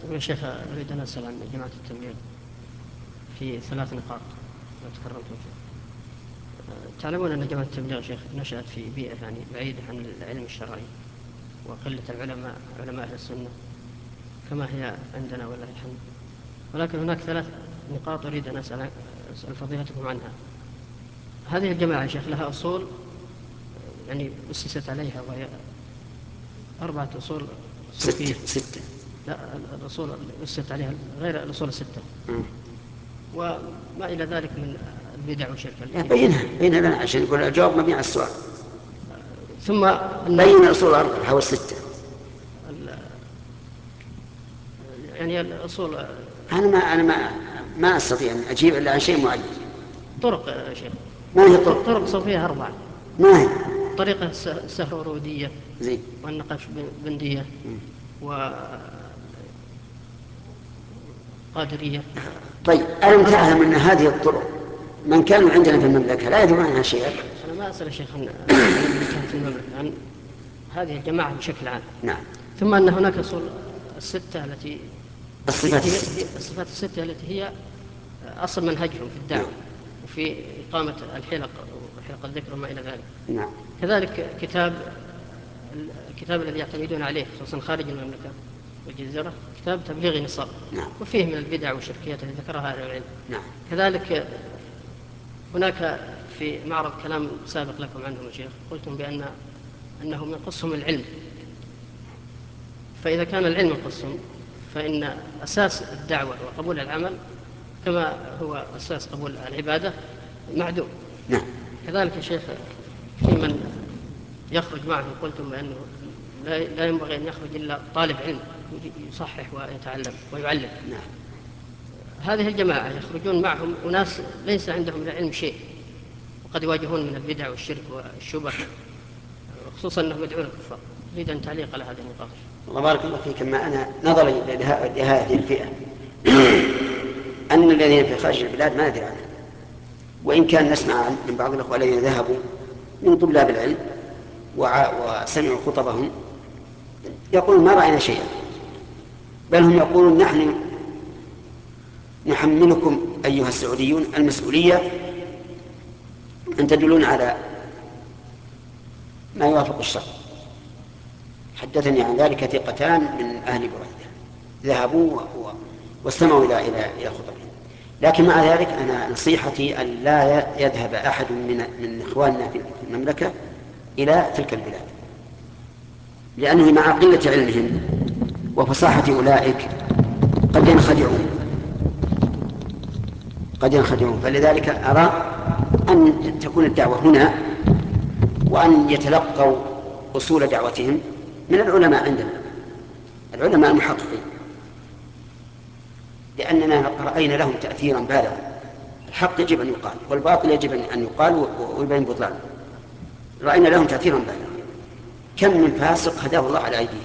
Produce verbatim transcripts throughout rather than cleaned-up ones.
يا شيخ أريد أن أسأل عن جماعة التبليغ في ثلاث نقاط لو تكرمت يا شيخ. تعلمون أن جماعة التبليغ شيخ نشأت في بيئة يعني بعيدة عن العلم الشرعي وقلة العلماء علماء أهل السنة كما هي عندنا ولله الحمد، ولكن هناك ثلاث نقاط أريد أن أسأل, أسأل فضيلتكم عنها. هذه الجماعة يا شيخ لها أصول يعني أسست عليها، وهي أربعة أصول صوفية. ستة ستة لا، الأصول أسست عليها غير الأصول الستة، وما إلى ذلك من البدع والشرك. بينها بينها لنا عشان يقول الجواب مبني على السؤال. ثم بين الأصول الأربعة أو الستة. يعني الأصول أنا ما أنا ما ما أستطيع أن أجيب إلا عن شيء معين. طرق يا شيخ. ما هي طرق؟ طرق صوفية أربعة. ما هي؟ طريقة السهرورودية زين، والنقشبندية وقادرية. طيب ألم تعلم أن هذه الطرق من كانوا عندنا في المملكة لا يدرون عنها شيئا؟ أنا ما أسأل الشيخ عن من كان في المملكة، عن هذه الجماعة بشكل عام. نعم. ثم أن هناك أصول الستة التي الصفات هي الستة. الصفات الستة التي هي أصل منهجهم في الدعوة نعم. وفي إقامة الحلق وحلق الذكر وما إلى ذلك. نعم. كذلك كتاب الكتاب الذي يعتمدون عليه خصوصا خارج المملكة والجزيرة كتاب تبليغ نصاب. نعم. وفيه من البدع والشركيات التي ذكرها أهل العلم. نعم. كذلك هناك في معرض كلام سابق لكم عنهم يا شيخ قلتم بأن أنهم ينقصهم العلم، فإذا كان العلم ينقصهم فإن أساس الدعوة وقبول العمل كما هو أساس قبول العبادة معدوم. نعم. كذلك يا شيخ في من يخرج معهم قلتم بأنه لا ينبغي أن يخرج إلا طالب علم يصحح ويتعلم ويعلم. نعم. هذه الجماعة يخرجون معهم أناس ليس عندهم من العلم شيء، وقد يواجهون من البدع والشرك والشبه، خصوصا أنهم يدعون الكفار. أريد أن تعليق على هذه النقاط. الله بارك الله فيك. ما أنا نظري لهذه الفئة أن الذين في خارج البلاد ما ندري عنهم، وإن كان نسمع من بعض الأخوة الذين ذهبوا من طلاب العلم وسمعوا خطبهم يقولون ما رأينا شيئا، بل هم يقولون نحن نحملكم أيها السعوديون المسؤولية أن تدلون على ما يوافق الشرع. حدثني عن ذلك ثقتان من أهل بريدة ذهبوا واستمعوا إلى إلى إلى خطبهم. لكن مع ذلك أنا نصيحتي أن لا يذهب أحد من من إخواننا في المملكة إلى تلك البلاد، لأنه مع قلة علمهم وفصاحة أولئك قد ينخدعون قد ينخدعون فلذلك أرى أن تكون الدعوة هنا، وأن يتلقوا أصول دعوتهم من العلماء عندنا، العلماء المحققين، لأننا رأينا لهم تأثيرا بالغا. الحق يجب أن يقال والباطل يجب أن يقال ويبين بطلانه. رأينا لهم تأثيرا بالغا. كم من فاسق هداه الله على أيديهم،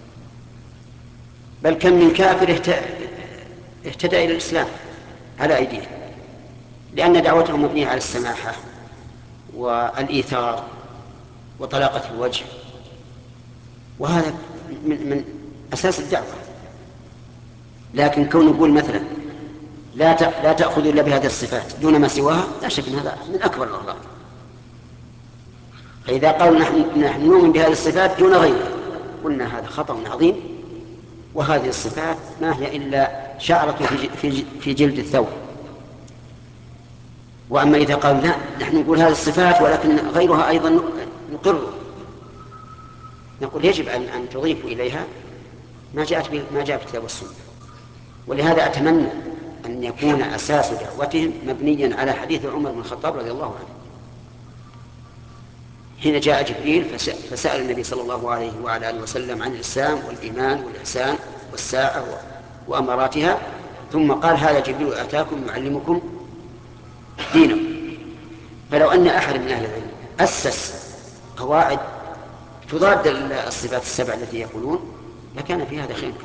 بل كم من كافر اهتدى إلى الإسلام على أيديهم، لأن دعوتهم مبنية على السماحة والإيثار وطلاقة الوجه، وهذا من, من أساس الدعوة. لكن كون نقول مثلا لا لا تأخذ إلا بهذه الصفات دون ما سواها، لا شك أن هذا من أكبر الأغلاط. فإذا قالوا نحن, نحن نؤمن بهذه الصفات دون غيرها قلنا هذا خطأ عظيم، وهذه الصفات ما هي إلا شعرة في, في جلد الثوب. وأما إذا قالوا لا نحن نقول هذه الصفات ولكن غيرها أيضا نقر، نقول يجب أن, أن تضيف إليها ما جاءت ما جاء في الكتاب والسنة. ولهذا أتمنى أن يكون أساس دعوتهم مبنيا على حديث عمر بن الخطاب رضي الله عنه حين جاء جبريل فسأل النبي صلى الله عليه وعلى آله وسلم عن الإسلام والإيمان والإحسان والساعة وأماراتها، ثم قال هذا جبريل أتاكم يعلمكم دينكم. فلو أن أحد من أهل العلم أسس قواعد تضاد الصفات السبع التي يقولون لكان في هذا خير كثير.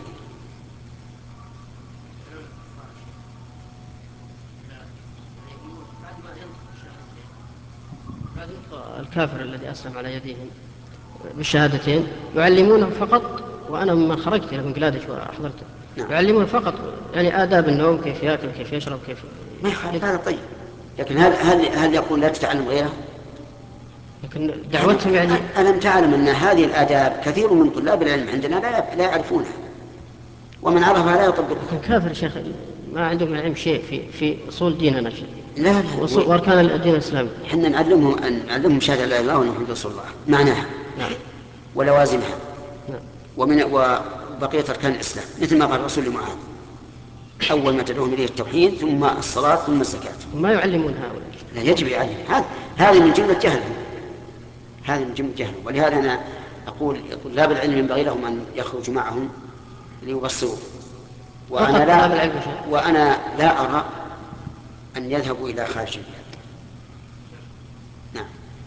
الكافر الذي أسلم على يديهم بالشهادتين يعلمونه فقط، وأنا ممن خرجت إلى بنغلاديش وأحضرت نعم. يعلمون فقط يعني آداب النوم، كيف يأكل، كيف يشرب، كيف ما يخالف، هذا طيب، لكن هل هل هل يقول لا تتعلم غيره؟ لكن دعوتهم يعني. ألم تعلم أن هذه الآداب كثير من طلاب العلم عندنا لا لا يعرفونها، ومن عرفها لا يطبقها. لكن كافر شيخ، ما عندهم علم شيء في في أصول ديننا شيء. لا لا، وأركان الدين الإسلامي. احنا نعلمهم أن نعلمهم شهادة لا إله إلا الله وأن محمد رسول الله معناها. نعم. ولوازمها. نعم. ومن وبقية أركان الإسلام، مثل ما قال الرسول لمعاذ: أول ما تدعوهم إليه التوحيد، ثم الصلاة، ثم الزكاة. ما يعلمون هؤلاء. لا، يجب يعلم. هذا هذه من جملة جهلهم، هذه من جملة جهلهم. ولهذا أنا أقول طلاب العلم ينبغي لهم أن يخرجوا معهم ليبصروا. وأنا لا وأنا لا أرى أن يذهبوا إلى خارج البلاد. نعم.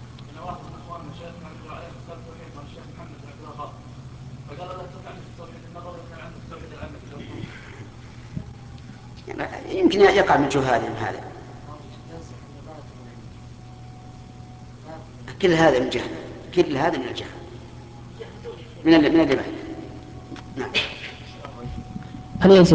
يمكن يقع من جهالهم هذا، كل هذا من جهل، كل هذا من الجهل، من من الجهل. نعم. هل